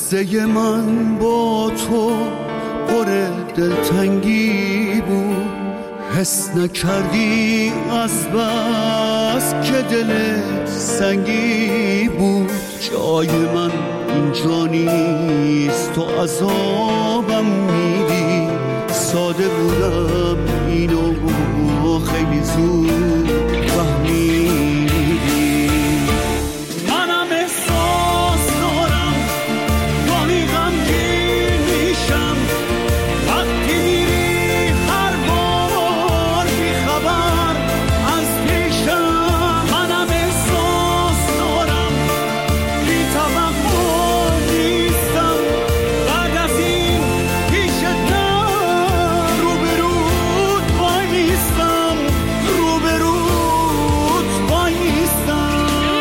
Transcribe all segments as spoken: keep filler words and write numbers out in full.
قصه من با تو پر دلتنگی بود، حس نکردی از بس که دلت سنگی بود. جای من اینجا نیست، تو عذابم میدی. ساده بودم اینو خیلی زود فهمیدی. منم احساس دارم گاهی غمگین میشم وقتی میری هر بار بی خبر از پیشم. منم احساس دارم بی توقع نیستم بعد از این پیشتم روبروت وای نیستم روبروت وای نیستم.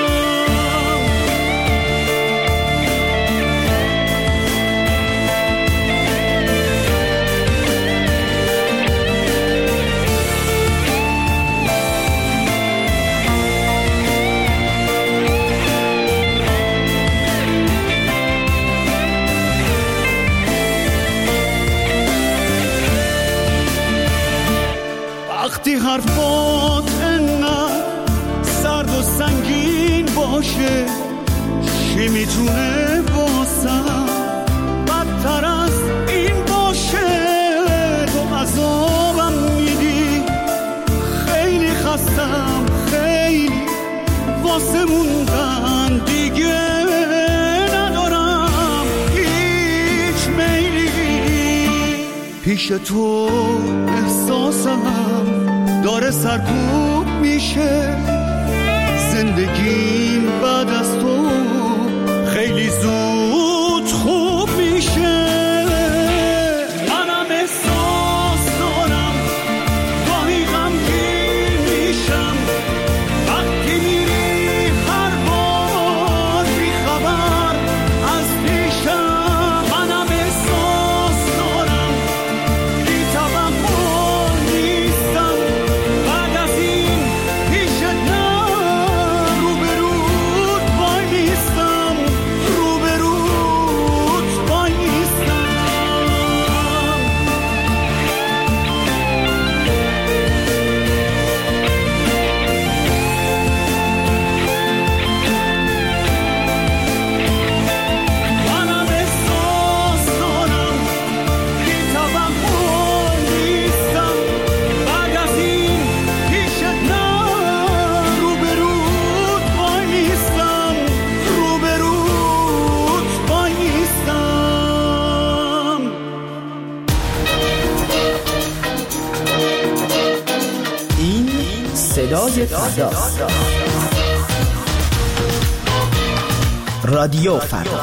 وقتی حرفات انقدر سرد و سنگین باشه، چی میتونه واسم بدتر از این باشه؟ تو عذابم میدی، خیلی خستم خیلی واسه موندن دیگه ندارم هیچ میلی. پیش تو احساسم داره سرکوب میشه، زندگیم بعد از تو خیلی زود خوب میشه. منم احساس دارم گاهی غمگین میشم وقتی میری هر بار بی خبر از پیشم. منم احساس دارم بی توقع نیستم بعد از این پیشتم روبروت وای نیستم روبروت وای نیستم. منم احساس دارم بی توقع نیستم بعد از این پیشتم روبروت وای نیستم روبروت وای نیستم. این صدای فرداست. رادیو فردا.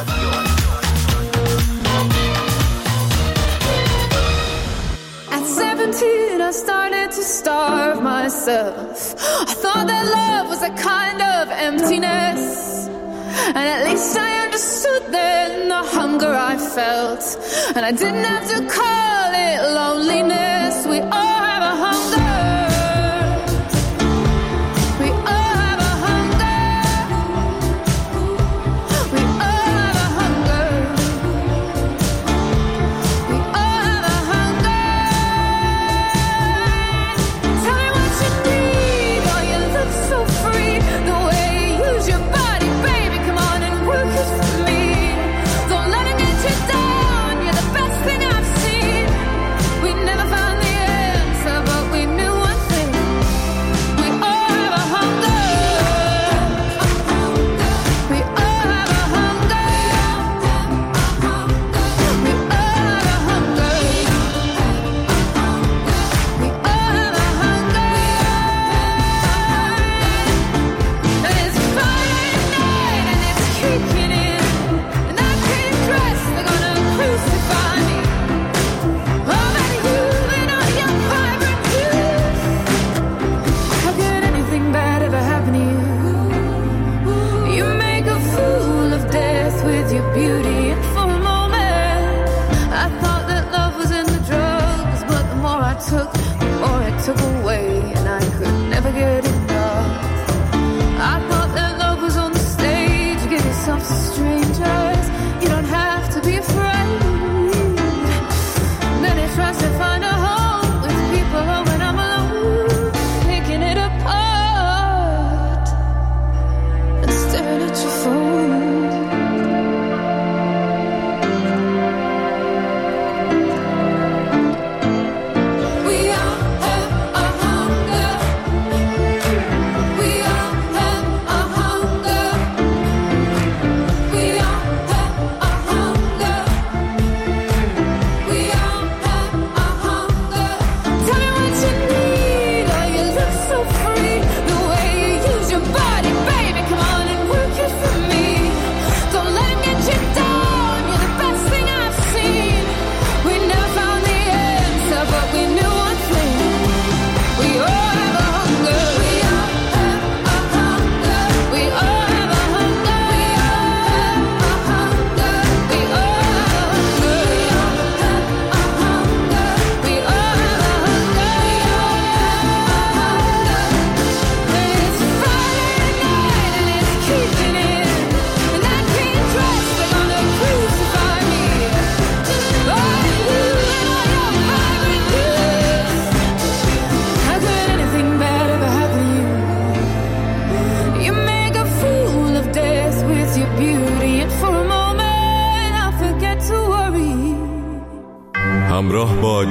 At seventeen, I started to starve myself. I thought that love was a kind of emptiness, and at least I understood then the hunger I felt, and I didn't have to call it loneliness. We all have a hunger. We all have a hunger. We all have a hunger. We all have a hunger. Tell me what you need. Oh, you look so free. The way you use your body, baby. Come on and work it for me. Don't let it get you down. You're the best thing I've seen. We never found the answer, but we knew.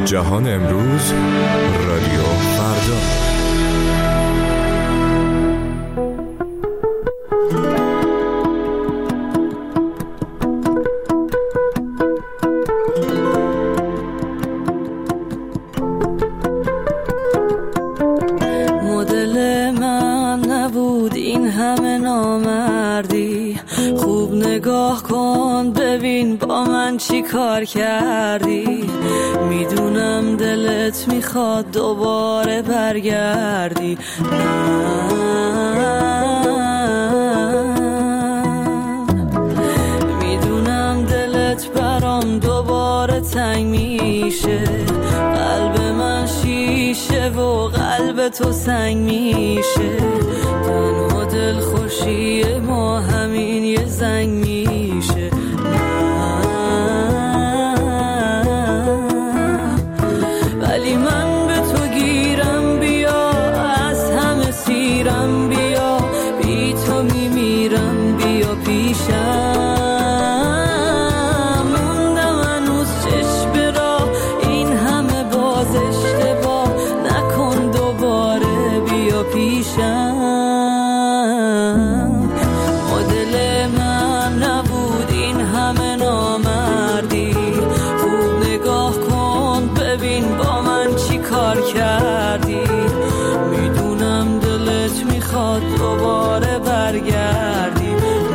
جهان امروز، رادیو فردا. مدل من نبود این همه نامردی، خوب نگاه کن ببین با من چی کار کردی. میدونم دلت میخواد دوباره برگردی، میدونم دلت برام دوباره تنگ میشه، قلب من شیشه و قلب تو سنگ میشه. تنها دل خوشی ما همین یه زنگ میشه. ولی من به تو گیرم، بیا از همه سیرم، بیا بی تو میمیرم، بیا پیشم. موندم هنوز چشم راه، این همه باز اشتباه نکن دوباره، بیا پیشم. مدل من نبود این همه نامردی، خوب نگاه کن ببین با من چی کار کردی. میدونم دلت میخواد دوباره برگردی،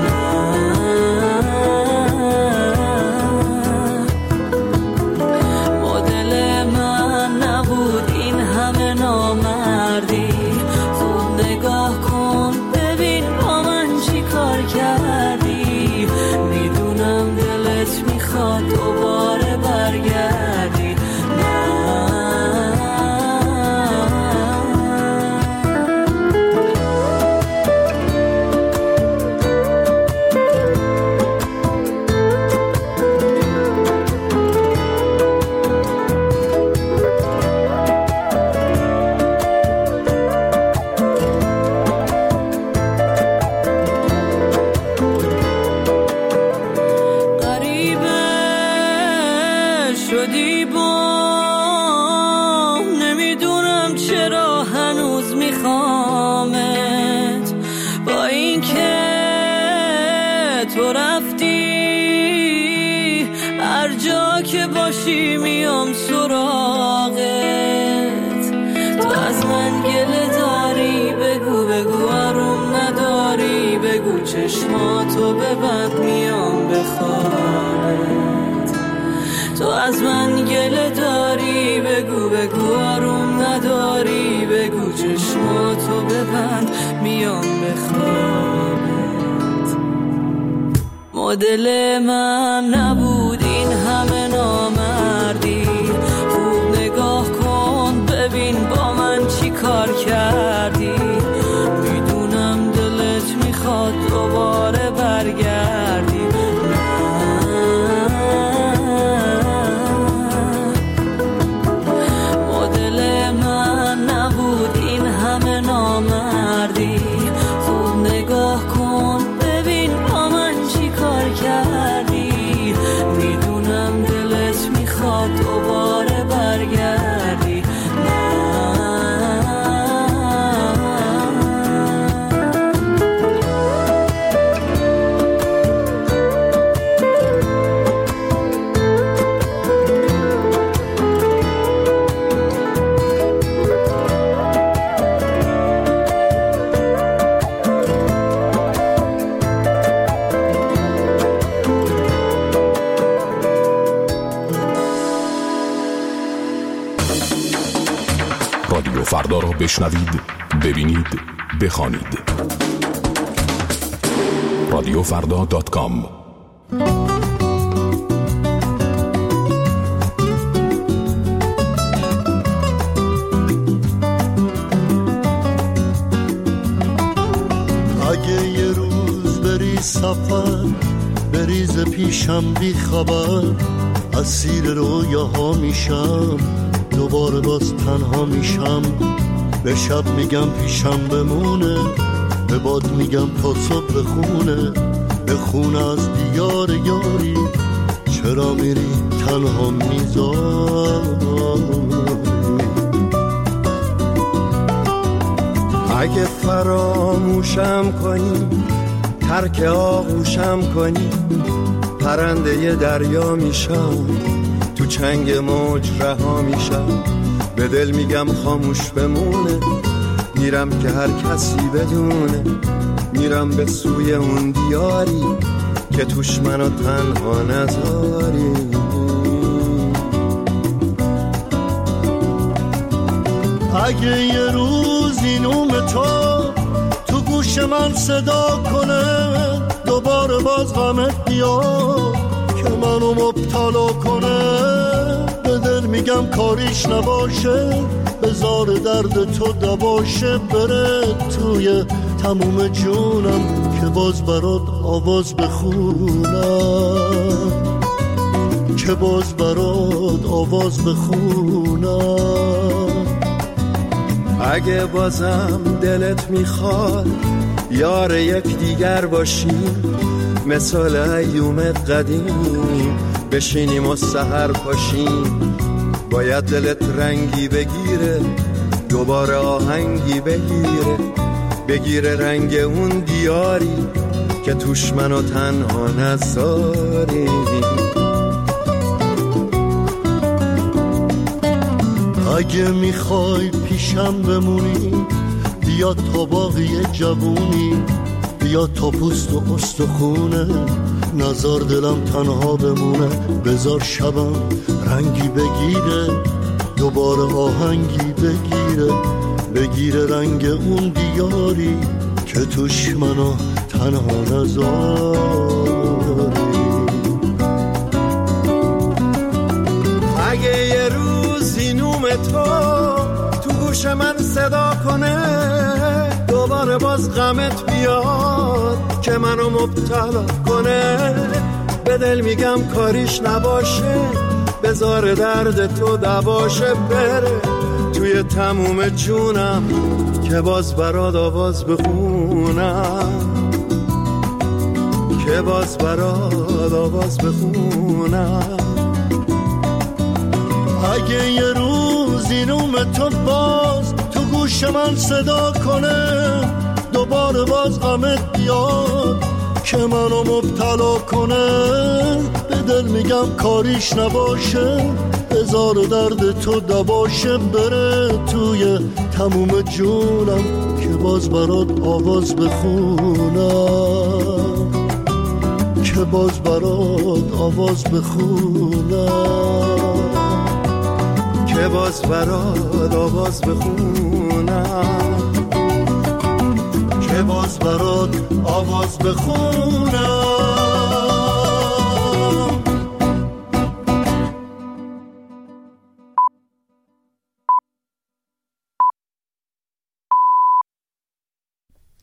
مدل من نبود این همه نامردی، خوب نگاه کن ببین با من چی کار کردی. میدونم دلت میخواد دوباره برگردی. شدی با نمیدونم چرا هنوز میخوامت، با این که تو رفتی هر جا که باشی میام سراغت. تو از من گله داری بگو بگو، آروم نداری بگو، چشماتو ببند میام بخوابت. تو از من گله داری بگو بگو، آروم نداری بگو، چشماتو ببند میام بخوابت. مدل من نبود این همه نامردی، خوب نگاه کن ببین با من چی کار کردی. میدونم دلت میخواد دوباره برگردی، نامردی، خوب نگاه کن ببین با من چی کار کردی. میدونم دلت میخواد دوباره برگردی. رادیو فردا را بشنوید، ببینید، بخوانید. رادیو فردا دات کام. اگه یه روز بری سفر، بریز پیشم بی خبر، اسیر رویاها میشم، دوباره باز تنها میشم. به شب میگم پیشم بمونه، به باد میگم تا صبح بخونه، بخونه از دیار یاری، چرا میری تنها میذاری؟ اگه فراموشم کنی، ترک آغوشم کنی، پرنده ی دریا میشم، تو چنگ موج رها میشم. به دل میگم خاموش بمونه، میرم که هر کسی بدونه، میرم به سوی اون دیاری که توش منو تنها نذاری. اگه یه روزی نوم تو تو گوش من صدا کنه، دوباره باز غمت بیاد که منو مبتلا کنه، به دل میگم کاریش نباشه، بذار درد تو دباشه، بره توی تموم جونم که باز برات آواز بخونم، که باز برات آواز بخونم. اگه بازم دلت میخواد یار یک دیگر باشیم، مثال ایوم قدیم بشینیم و سحر پاشیم، باید دلت رنگی بگیره، دوباره آهنگی بگیره، بگیره رنگ اون دیاری که توش منو تنها نذاری. اگه میخوای پیشم بمونی، بیا تا باقی جوونی، بیا تا پوست و استخونه، نزار دلم تنها بمونه، بذار شبم رنگی بگیره، دوباره آهنگی بگیره، بگیره رنگ اون دیاری که توش منو تنها نذاری. اگه یه روزی نوم تو تو گوش من صدا کنه، دوباره باز غمت بیاد که منو مبتلا کنه، به دل میگم کاریش نباشه، بذار درد تو دباشه، بره توی تموم جونم که باز برات آواز بخونم، که باز برات آواز بخونم. اگه یه روزی نوم تو باز تو گوش من صدا کنه، دوباره باز غمت بیاد که منو مبتلا کنه، به دل میگم کاریش نباشه، بذار درد تو دباشه، بره توی تموم جونم که باز برات آواز بخونم، که باز برات آواز بخونم، که باز برات آواز بخونم، که باز برات آواز بخونم.